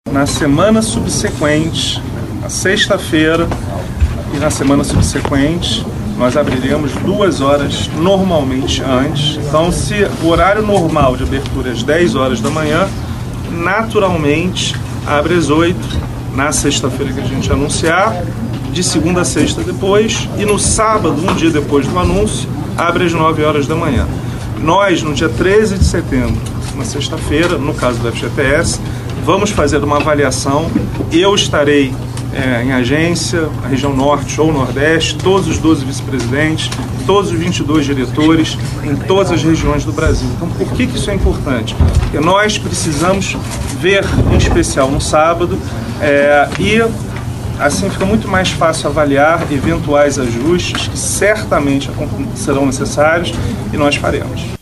Na semana subsequente, na sexta-feira e na semana subsequente, nós abriremos 2 horas normalmente antes. Então, se o horário normal de abertura é às 10 horas da manhã, naturalmente abre às 8, na sexta-feira que a gente anunciar, de segunda a sexta depois, e no sábado, um dia depois do anúncio, abre às 9 horas da manhã. Nós, no dia 13 de setembro, na sexta-feira, no caso do FGTS, vamos fazer uma avaliação. Eu estarei em agência, a região norte ou nordeste, todos os 12 vice-presidentes, todos os 22 diretores, em todas as regiões do Brasil. Então, por que isso é importante? Porque nós precisamos ver, em especial no sábado, e assim fica muito mais fácil avaliar eventuais ajustes que certamente serão necessários, e nós faremos.